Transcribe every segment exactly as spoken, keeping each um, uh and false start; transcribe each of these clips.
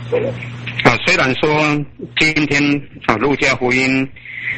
啊，虽然说今天啊路加福音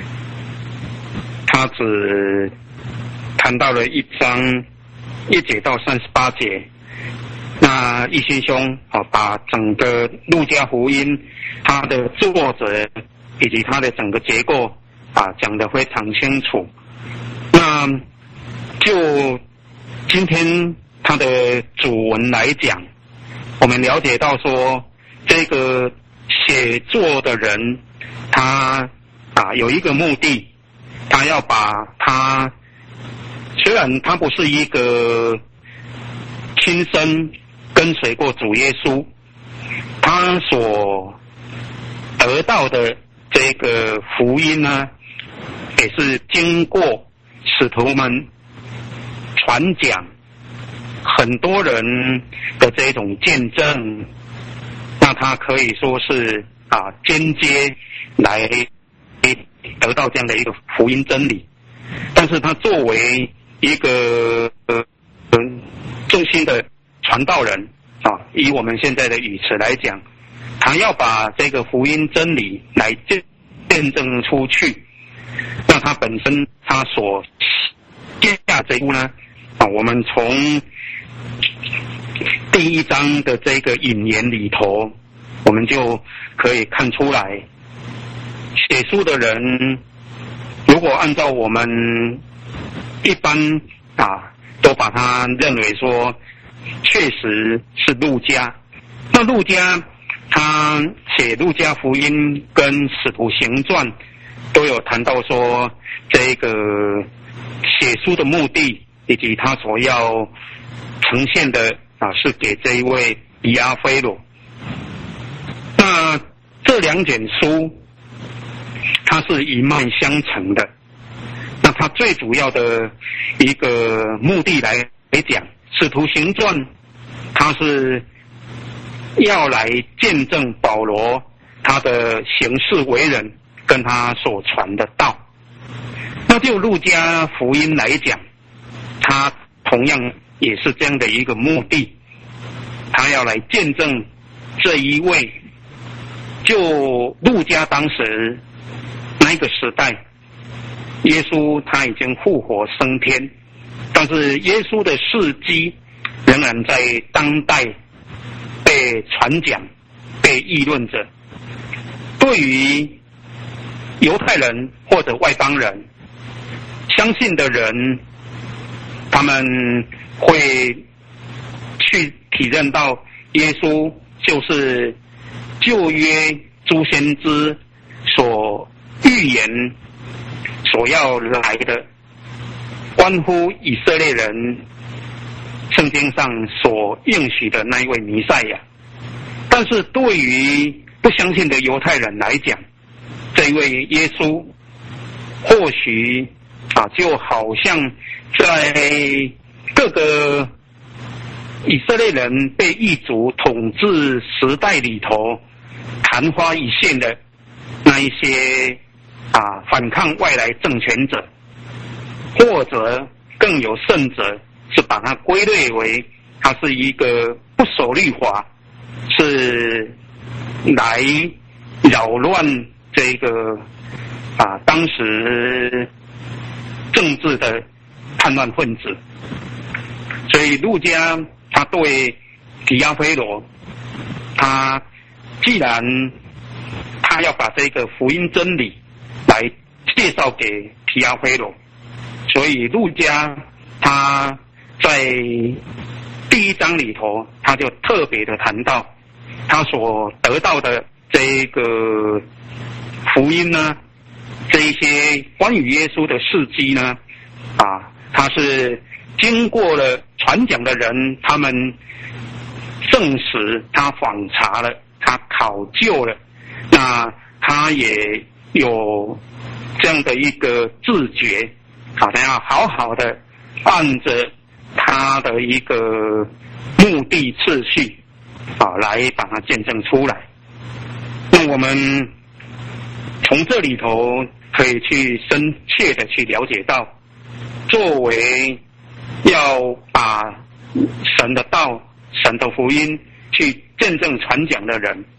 他只谈到了一章一节到三十八节，那一心兄啊把整个路加福音他的作者以及他的整个结构啊讲得非常清楚。那就今天他的主文来讲，我们了解到说这个写作的人他啊有一个目的，他要把他虽然他不是一个亲身跟随过主耶稣，他所得到的这个福音呢，也是经过使徒们传讲，很多人的这种见证，那他可以说是啊间接来得到这样的一个福音真理。但是他作为一个呃忠心的传道人啊，以我们现在的语词来讲，他要把这个福音真理来见见证出去，那他本身他所下这一步呢啊，我们从第一章的这个引言里头，我们就可以看出来，写书的人如果按照我们一般啊都把它认为说确实是路加，那路加他写路加福音跟使徒行传都有谈到说这个写书的目的以及他所要呈现的啊是给这一位以阿非罗。那这两卷书它是一脉相承的，那它最主要的一个目的来来讲，使徒行传它是要来见证保罗他的行事为人跟他所传的道。那就路加福音来讲，他同样也是这样的一个目的，他要来见证这一位就路加当时那个时代，耶稣他已经复活升天，但是耶稣的事迹仍然在当代被传讲被议论着。对于犹太人或者外邦人，相信的人他们会去体认到耶稣就是旧约诸先知所预言所要来的，关乎以色列人圣经上所应许的那一位弥赛亚。但是对于不相信的犹太人来讲，这位耶稣或许啊就好像在各个以色列人被异族统治时代里头昙花一现的那一些啊反抗外来政权者，或者更有甚者是把它归类为它是一个不守律法，是来扰乱这个啊当时政治的叛乱分子。所以路加他对提阿非罗，他既然他要把这个福音真理来介绍给提阿非罗，所以路加他在第一章里头他就特别的谈到他所得到的这个福音呢，这一些关于耶稣的事迹呢啊，他是经过了传讲的人他们证实，他访查了，他考究了，那他也有这样的一个自觉啊，他要好好的按着他的一个目的次序啊来把它见证出来。那我们从这里头可以去深切的去了解到，作为要把神的道、神的福音去见证传讲的人，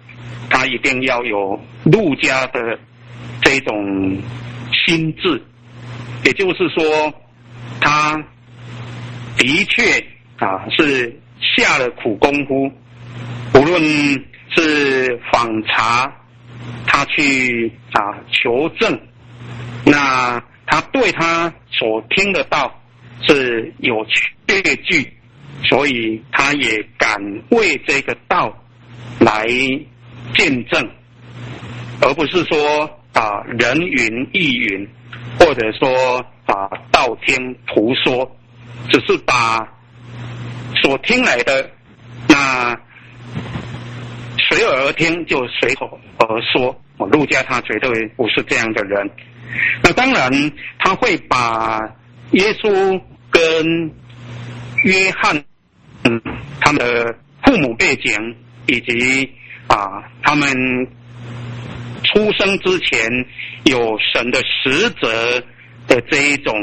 他一定要有路加的这种心智，也就是说，他的确啊是下了苦功夫，无论是访查，他去啊求证，那他对他所听得到是有确据，所以他也敢为这个道来见证，而不是说啊人云亦云，或者说啊道听途说，只是把所听来的那随耳而听就随口而说。我路加他绝对不是这样的人。那当然他会把耶稣跟约翰嗯他们的父母背景以及啊他们出生之前有神的使者的这一种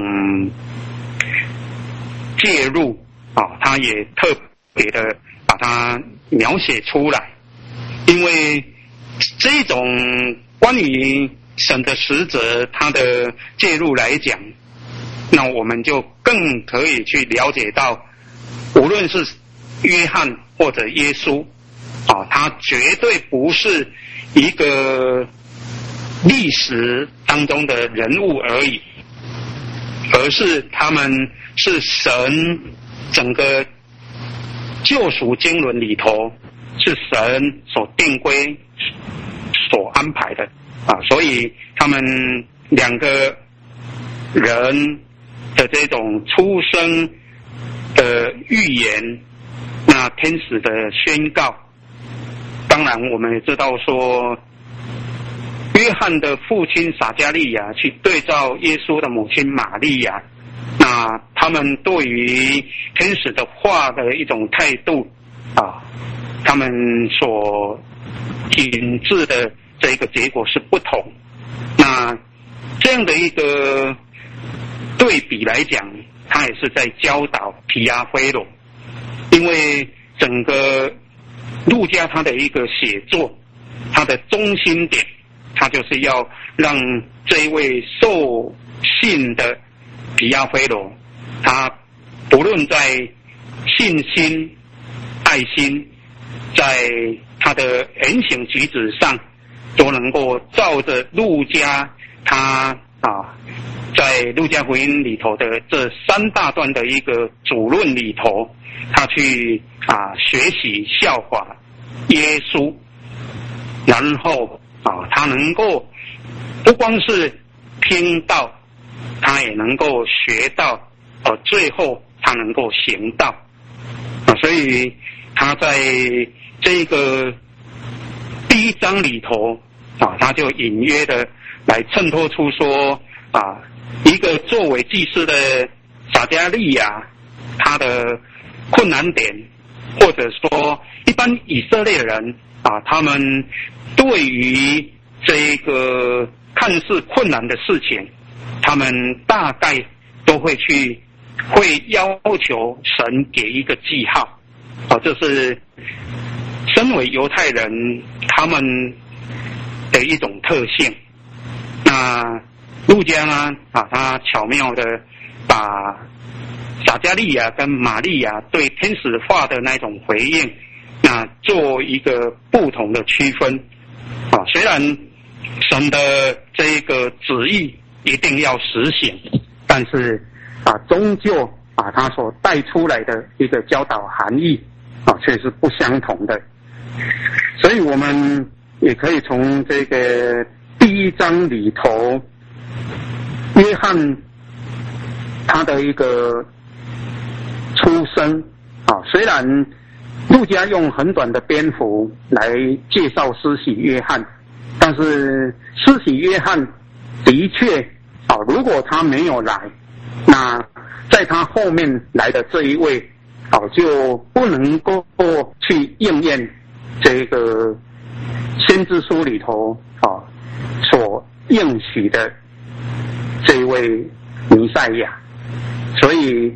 介入啊，他也特别的把它描写出来。因为这种关于神的使者他的介入来讲，那我们就更可以去了解到，无论是约翰或者耶稣啊，他绝对不是一个历史当中的人物而已，而是他们是神整个救赎经纶里头是神所定规所安排的啊，所以他们两个人的这种出生的预言，那天使的宣告，当然我们也知道说，约翰的父亲撒迦利亚去对照耶稣的母亲玛利亚，那他们对于天使的话的一种态度啊，他们所引致的这个结果是不同。那这样的一个对比来讲，他也是在教导提阿非罗，因为整个路加他的一个写作，他的中心点，他就是要让这一位受信的提阿非罗，他不论在信心、爱心，在他的言行举止上，都能够照着路加他啊，在路加福音里头的这三大段的一个主论里头，他去啊学习效法耶稣，然后啊他能够不光是听到，他也能够学到，呃最后他能够行道啊，所以他在这个第一章里头啊，他就隐约的来衬托出说啊，一个作为祭司的撒迦利亚，他的困难点，或者说一般以色列人啊，他们对于这个看似困难的事情，他们大概都会去会要求神给一个记号啊，这是身为犹太人他们的一种特性。那路加呢啊，他巧妙的把撒迦利亚跟玛利亚对天使话的那种回应，那做一个不同的区分啊。虽然神的这个旨意一定要实行，但是啊，终究啊，他所带出来的一个教导含义啊，却是不相同的。所以我们也可以从这个第一章里头，约翰他的一个出生啊，虽然路加用很短的篇幅来介绍施洗约翰，但是施洗约翰的确啊，如果他没有来，那在他后面来的这一位啊，就不能够去应验这个先知书里头啊所应许的这一位弥赛亚。所以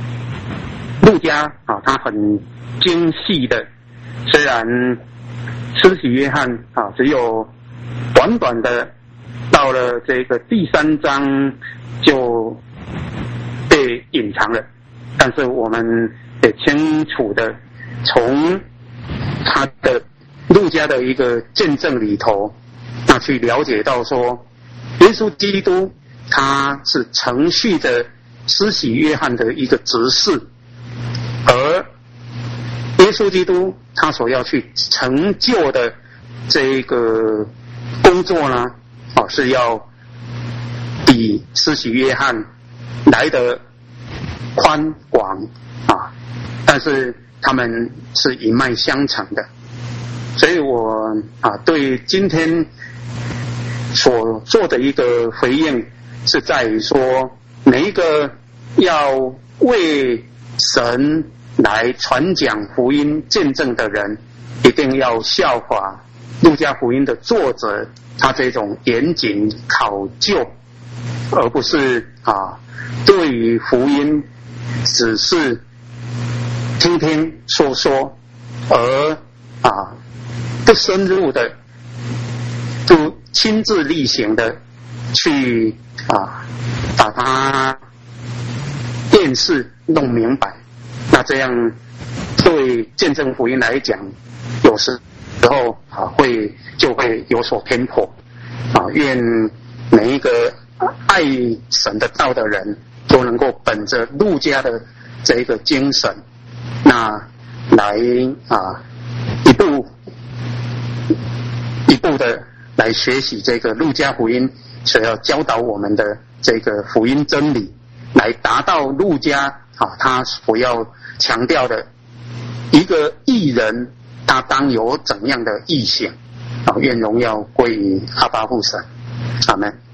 路加啊，他很精细的，虽然施洗约翰啊，只有短短的到了这个第三章就被隐藏了，但是我们也清楚的从他的路加的一个见证里头，那去了解到说，耶稣基督他是承续着施洗约翰的一个执事，而耶稣基督他所要去成就的这个工作呢，哦，是要比施洗约翰来得宽广啊，但是他们是一脉相承的，所以我啊对今天所做的一个回应是在于说，每一个要为神来传讲福音见证的人，一定要效法路加福音的作者他这种严谨考究，而不是啊对于福音只是听听说说，而啊不深入的不亲自力行的去啊把它辨识弄明白，那这样对见证福音来讲，有时候啊会就会有所偏颇啊。愿每一个爱神的道的人都能够本着路加的这一个精神，那来啊一步一步的来学习这个路加福音所要教导我们的这个福音真理，来达到路加啊他所要强调的一个义人他当有怎样的义行啊。愿荣耀归于阿爸父神，阿们。